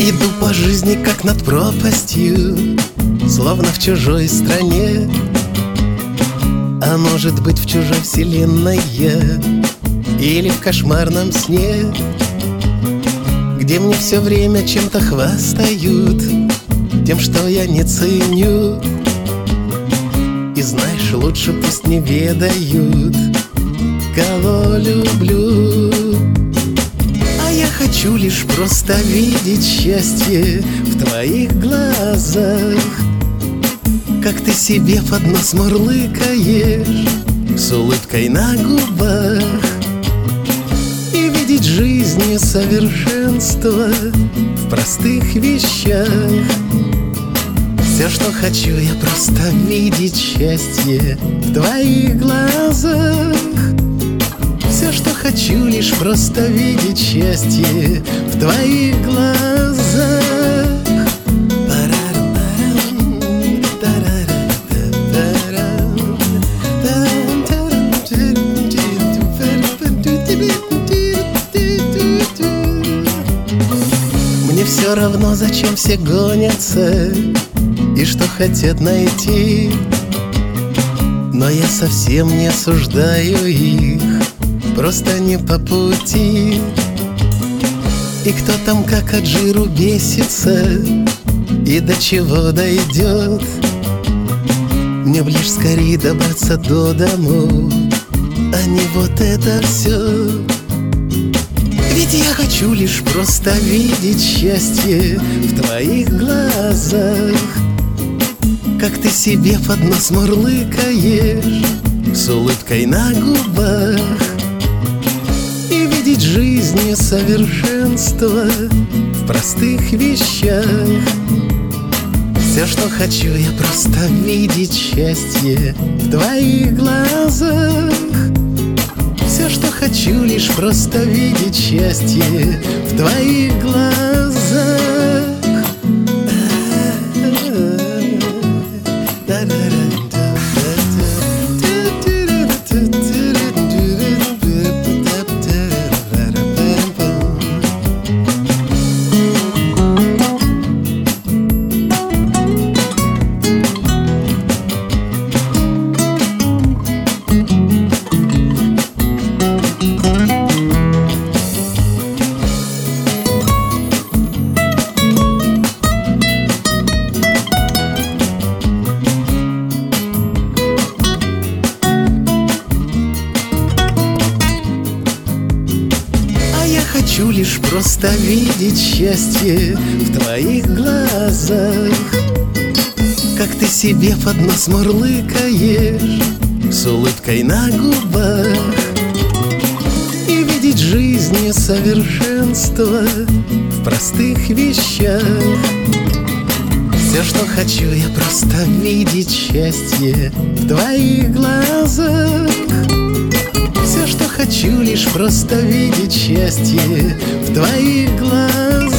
Иду по жизни, как над пропастью, словно в чужой стране. А может быть, в чужой вселенной я, или в кошмарном сне, где мне все время чем-то хвастают, тем, что я не ценю. И знаешь, лучше пусть не ведают, кого люблю. А я хочу лишь просто видеть счастье в твоих глазах, как ты себе под нос мурлыкаешь с улыбкой на губах, и видеть жизнь совершенство в простых вещах. Все, что хочу, я просто видеть счастье в твоих глазах. Все, что хочу, лишь просто видеть счастье в твоих глазах. Мне все равно, зачем все гонятся и что хотят найти, но я совсем не осуждаю их, просто не по пути. И кто там как от жиру бесится и до чего дойдет, мне б лишь скорее добраться до дому, а не вот это все. Ведь я хочу лишь просто видеть счастье в твоих глазах, как ты себе под нос мурлыкаешь с улыбкой на губах, и видеть жизнь совершенство в простых вещах. Все, что хочу, я просто видеть счастье в твоих глазах. Все, что хочу, лишь просто видеть счастье в твоих глазах. Хочу лишь просто видеть счастье в твоих глазах, как ты себе под нос мурлыкаешь с улыбкой на губах, и видеть жизнь совершенство в простых вещах. Все, что хочу, я просто видеть счастье в твоих глазах. Все, что хочу, лишь просто видеть счастье в твоих глазах.